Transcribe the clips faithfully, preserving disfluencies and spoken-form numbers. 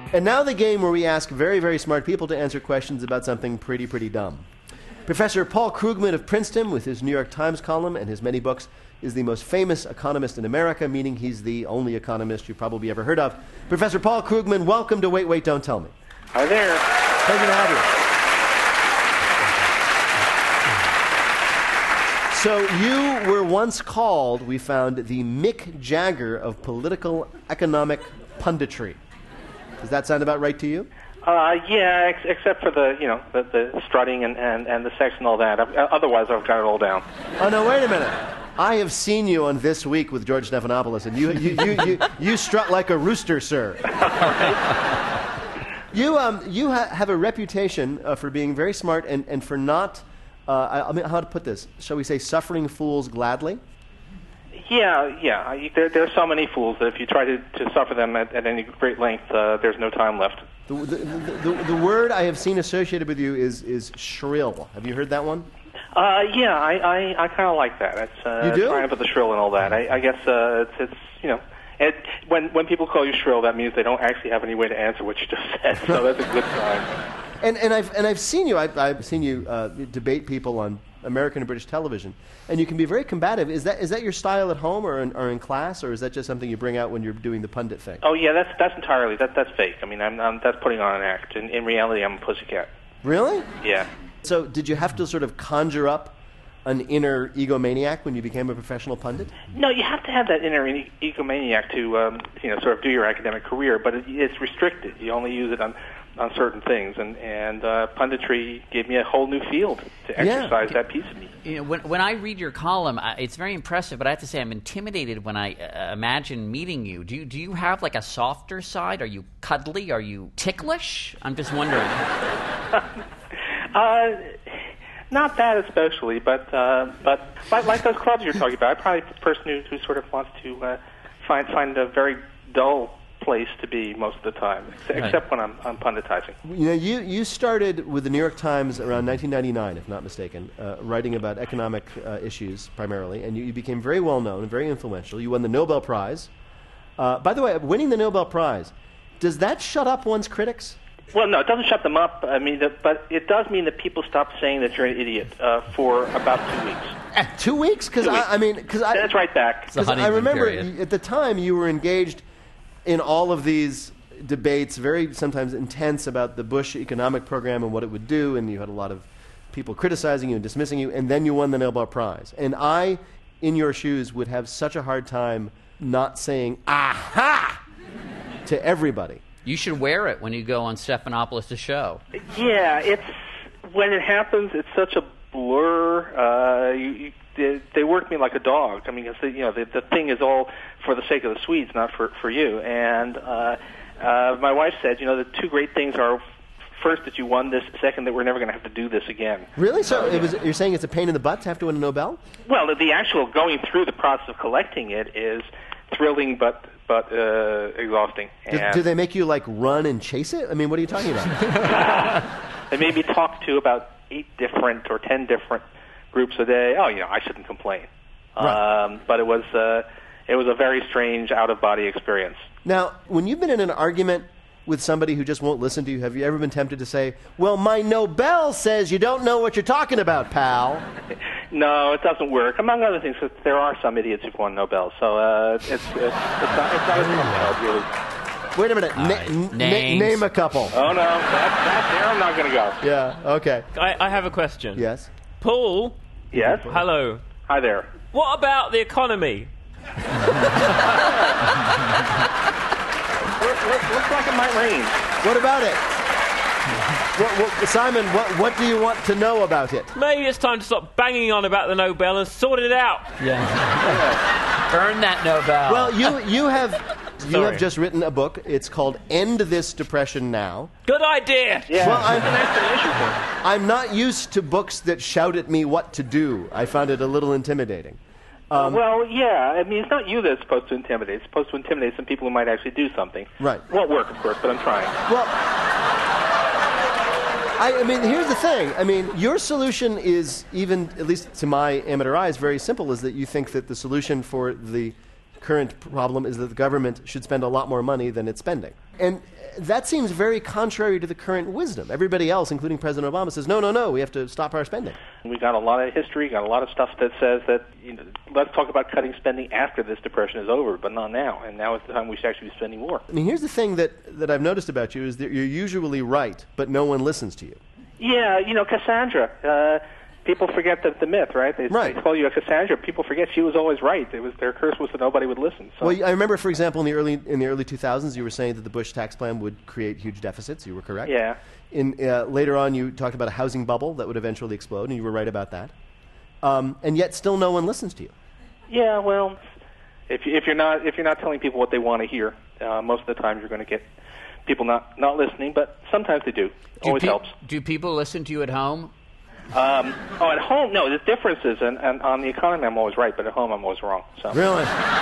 And now the game where we ask very, very smart people to answer questions about something pretty, pretty dumb. Professor Paul Krugman of Princeton, with his New York Times column and his many books, is the most famous economist in America, meaning he's the only economist you've probably ever heard of. Professor Paul Krugman, welcome to Wait, Wait, Don't Tell Me. Hi there. Pleasure to have you. So you were once called, we found, the Mick Jagger of political economic punditry. Does that sound about right to you? Uh, yeah, ex- except for the, you know, the, the strutting and, and, and the sex and all that. I've, uh, otherwise, I've got it all down. Oh, no, wait a minute. I have seen you on This Week with George Stephanopoulos, and you you, you, you, you strut like a rooster, sir. you um, you ha- have a reputation uh, for being very smart and, and for not, uh, I, I mean, how to put this? Shall we say suffering fools gladly? Yeah, yeah. I, there, there are so many fools that if you try to, to suffer them at, at any great length, uh, there's no time left. The, the, the, the, the word I have seen associated with you is, is shrill. Have you heard that one? Uh, yeah, I, I, I kind of like that. It's uh, You do? trying to put the shrill and all that. I, I guess uh, it's, it's, you know, it, when when people call you shrill, that means they don't actually have any way to answer what you just said. So that's a good sign. And and I've and I've seen you. I've, I've seen you uh, debate people on American and British television, and you can be very combative. Is that is that your style at home or in, or in class, or is that just something you bring out when you're doing the pundit thing? Oh yeah, that's that's entirely that that's fake. I mean, I'm, I'm that's putting on an act. In, in reality, I'm a pussycat. Really? Yeah. So did you have to sort of conjure up an inner egomaniac when you became a professional pundit? No, you have to have that inner e- egomaniac to, um, you know, sort of do your academic career, but it, it's restricted. You only use it on, on certain things, and and uh, punditry gave me a whole new field to exercise Yeah. that piece of me. You know, when, when I read your column, I, it's very impressive, but I have to say I'm intimidated when I uh, imagine meeting you. Do you do you have like a softer side? Are you cuddly? Are you ticklish? I'm just wondering. uh, not that especially, but uh, but like, like those clubs you're talking about, I'm probably the person who, who sort of wants to uh, find find a very dull place to be most of the time, ex- Right. except when I'm, I'm punditizing. You know, you, you started with the New York Times around nineteen ninety-nine, if not mistaken, uh, writing about economic uh, issues primarily, and you, you became very well known and very influential. You won the Nobel Prize. Uh, by the way, winning the Nobel Prize, does that shut up one's critics? Well, no, it doesn't shut them up. I mean, the, but it does mean that people stop saying that you're an idiot uh, for about two weeks. Two weeks? Because Two I, weeks. I mean, because I, Then it's right back. the 'cause I honeymoon remember period. y- at the time you were engaged in all of these debates, very sometimes intense about the Bush economic program and what it would do, and you had a lot of people criticizing you and dismissing you, and then you won the Nobel Prize. And I, in your shoes, would have such a hard time not saying "aha" to everybody. You should wear it when you go on Stephanopoulos' show. Yeah, it's when it happens, it's such a blur. Uh, you, you, they, they work me like a dog. I mean, it's the, you know, the, the thing is all for the sake of the Swedes, not for for you. And uh, uh, my wife said, you know, the two great things are first that you won this, second that we're never going to have to do this again. Really? So it was, you're saying it's a pain in the butt to have to win a Nobel? Well, the, the actual going through the process of collecting it is thrilling, but but uh, exhausting. Do, And do they make you like run and chase it? I mean, what are you talking about? they made me talk to about eight different or ten different groups a day. Oh, you know, I shouldn't complain. Right. Um, but it was uh, it was a very strange out of body experience. Now, when you've been in an argument with somebody who just won't listen to you, have you ever been tempted to say, well, my Nobel says you don't know what you're talking about, pal? No, it doesn't work. Among other things, 'cause there are some idiots who've won Nobel, so uh, it's, it's, it's not it's not as compelled, really. Wait a minute. All Na- right. n- Names. name a couple. Oh no, that, that there I'm not going to go. Yeah, okay. I, I have a question. Yes. Paul, Yes. hello. Hi there. What about the economy? Look, look, looks like it might rain. What about it? What, what, Simon, what, what do you want to know about it? Maybe it's time to stop banging on about the Nobel and sort it out. Yeah. Earn that Nobel. Well, you, you have you Sorry. have just written a book. It's called End This Depression Now. Good idea. Yeah. Well, I'm- that's an issue for me. I'm not used to books that shout at me what to do. I found it a little intimidating. Um, well, yeah. I mean, it's not you that's supposed to intimidate. It's supposed to intimidate some people who might actually do something. Right. Won't work, of course, but I'm trying. Well, I, I mean, here's the thing. I mean, your solution is, even, at least to my amateur eyes, very simple, is that you think that the solution for the current problem is that the government should spend a lot more money than it's spending. And that seems very contrary to the current wisdom. Everybody else, including President Obama, says, no, no, no, we have to stop our spending. We got a lot of history, got a lot of stuff that says that, you know, let's talk about cutting spending after this depression is over, but not now. And now is the time we should actually be spending more. I mean, here's the thing that, that I've noticed about you is that you're usually right, but no one listens to you. Yeah, you know, Cassandra. Uh, people forget the, the myth, right? They, Right. they call you a Cassandra. People forget she was always right. It was their curse was that nobody would listen. So. Well, I remember, for example, in the early in the early two thousands, you were saying that the Bush tax plan would create huge deficits. You were correct. Yeah. In uh, later on, you talked about a housing bubble that would eventually explode, and you were right about that. Um, and yet, still, no one listens to you. Yeah, well, if you, if you're not if you're not telling people what they want to hear, uh, most of the time you're going to get people not, not listening. But sometimes they do. Do Always pe- helps. Do people listen to you at home? Um, oh, at home, no. The difference is, and, and on the economy, I'm always right, but at home, I'm always wrong. So. Really?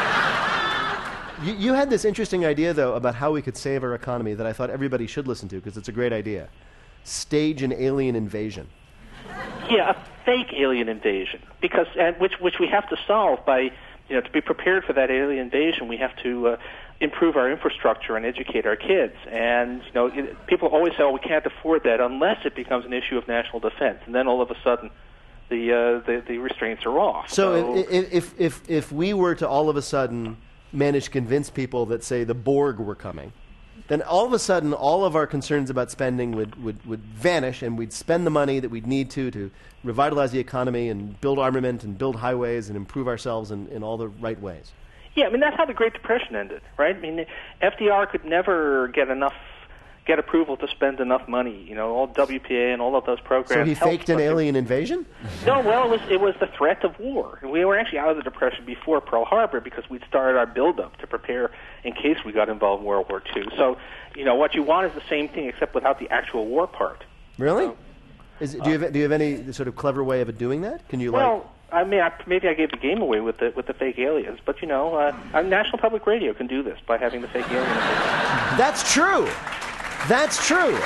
you, you had this interesting idea, though, about how we could save our economy that I thought everybody should listen to because it's a great idea. Stage an alien invasion. Yeah, a fake alien invasion, because and which which we have to solve by, you know, to be prepared for that alien invasion, we have to uh, improve our infrastructure and educate our kids. And you know, it, people always say, "Oh, we can't afford that," unless it becomes an issue of national defense, and then all of a sudden, the uh, the, the restraints are off. So, so if, if if if we were to all of a sudden manage to convince people that, say, the Borg were coming, then all of a sudden all of our concerns about spending would, would, would vanish, and we'd spend the money that we'd need to to revitalize the economy and build armament and build highways and improve ourselves in, in all the right ways. Yeah, I mean, that's how the Great Depression ended, right? I mean, F D R could never get enough, get approval to spend enough money. You know, all W P A and all of those programs. So he helped, faked an but alien invasion? No, well, it was, it was the threat of war. We were actually out of the Depression before Pearl Harbor because we'd started our build-up to prepare in case we got involved in World War Two. So, you know, what you want is the same thing except without the actual war part. Really? So, Is it, do you have do you have any sort of clever way of doing that? Can you well, like? I mean, I, maybe I gave the game away with the with the fake aliens, but you know, uh, uh, National Public Radio can do this by having the fake alien invasion. That's true. That's true.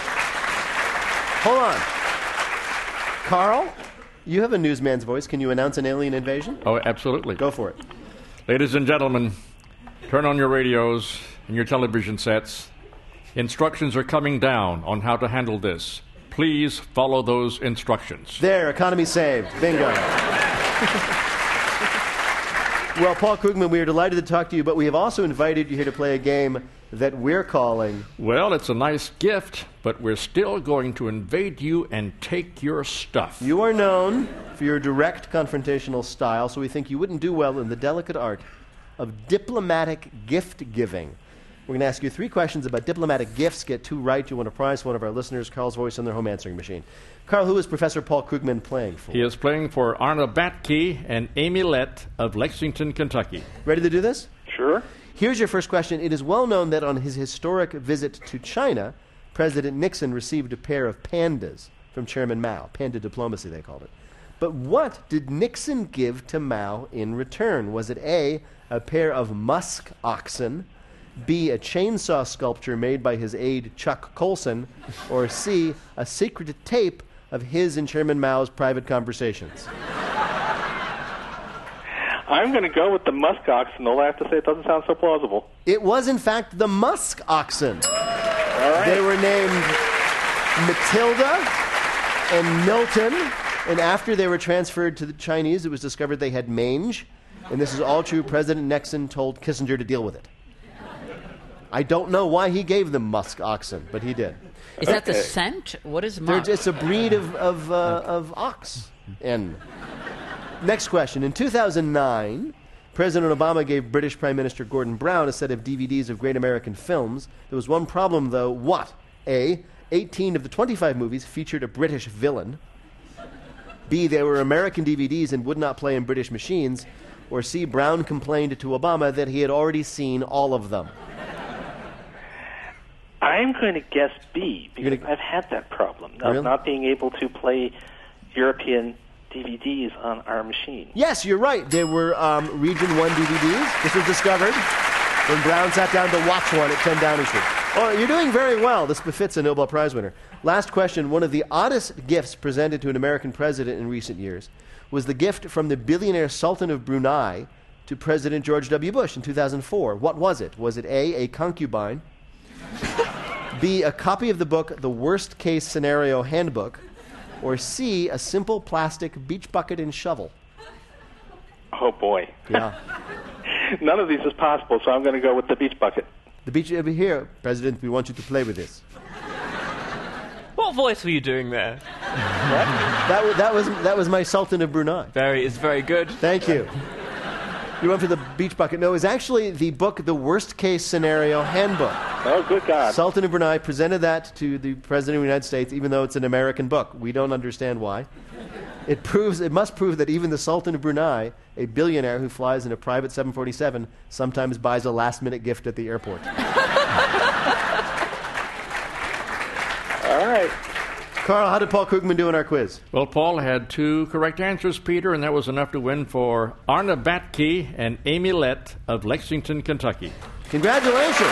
Hold on, Carl. You have a newsman's voice. Can you announce an alien invasion? Oh, absolutely. Go for it. Ladies and gentlemen, turn on your radios and your television sets. Instructions are coming down on how to handle this. Please follow those instructions. There, economy saved. Bingo. Well, Paul Krugman, we are delighted to talk to you, but we have also invited you here to play a game that we're calling... Well, it's a nice gift, but we're still going to invade you and take your stuff. You are known for your direct confrontational style, so we think you wouldn't do well in the delicate art of diplomatic gift-giving. We're going to ask you three questions about diplomatic gifts. Get two right, you win a prize for one of our listeners, Carl's voice on their home answering machine. Carl, who is Professor Paul Krugman playing for? He is playing for Arna Batke and Amy Lett of Lexington, Kentucky. Ready to do this? Sure. Here's your first question. It is well known that on his historic visit to China, President Nixon received a pair of pandas from Chairman Mao. Panda diplomacy, they called it. But what did Nixon give to Mao in return? Was it A, a pair of musk oxen, B, a chainsaw sculpture made by his aide Chuck Colson, or C, a secret tape of his and Chairman Mao's private conversations? I'm going to go with the musk oxen, although I have to say it doesn't sound so plausible. It was, in fact, the musk oxen. All right. They were named Matilda and Milton, and after they were transferred to the Chinese, it was discovered they had mange, and this is all true. President Nixon told Kissinger to deal with it. I don't know why he gave them musk oxen, but he did. Is that the scent? What is They're musk? just a breed of, of, uh, of ox. And next question. In two thousand nine, President Obama gave British Prime Minister Gordon Brown a set of D V Ds of great American films. There was one problem, though. What? A, eighteen of the twenty-five movies featured a British villain. B, they were American D V Ds and would not play in British machines. Or C, Brown complained to Obama that he had already seen all of them. I'm going to guess B, because gonna... I've had that problem of Really? not being able to play European D V Ds on our machine. Yes, you're right. They were um, Region one D V Ds. This was discovered when Brown sat down to watch one at ten Downing Street. Oh, you're doing very well. This befits a Nobel Prize winner. Last question. One of the oddest gifts presented to an American president in recent years was the gift from the billionaire Sultan of Brunei to President George W. Bush in two thousand four. What was it? Was it A, a concubine, B, a copy of the book The Worst Case Scenario Handbook, or C, a simple plastic beach bucket and shovel? Oh, boy. Yeah. None of these is possible, so I'm going to go with the beach bucket. The beach over here, President, we want you to play with this. What voice were you doing there? That, w- that, was, that was my Sultan of Brunei. Very, it's very good. Thank you. You went for the beach bucket. No, it's actually the book, The Worst Case Scenario Handbook. Oh, good God. Sultan of Brunei presented that to the President of the United States, even though it's an American book. We don't understand why. It proves, it must prove that even the Sultan of Brunei, a billionaire who flies in a private seven forty-seven, sometimes buys a last-minute gift at the airport. All right. Carl, how did Paul Krugman do in our quiz? Well, Paul had two correct answers, Peter, and that was enough to win for Arna Batke and Amy Lett of Lexington, Kentucky. Congratulations.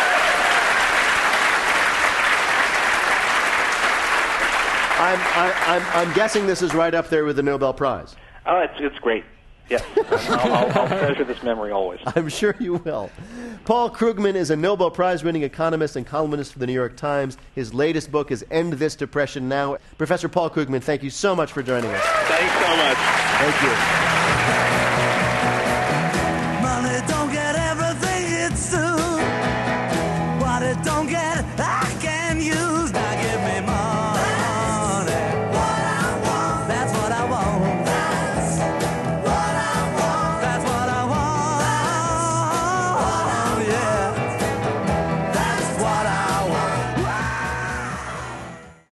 I'm, I, I'm, I'm guessing this is right up there with the Nobel Prize. Oh, it's, it's great. Yes. I'll, I'll, I'll treasure this memory always. I'm sure you will. Paul Krugman is a Nobel Prize-winning economist and columnist for the New York Times. His latest book is End This Depression Now. Professor Paul Krugman, thank you so much for joining us. Thanks so much. Thank you.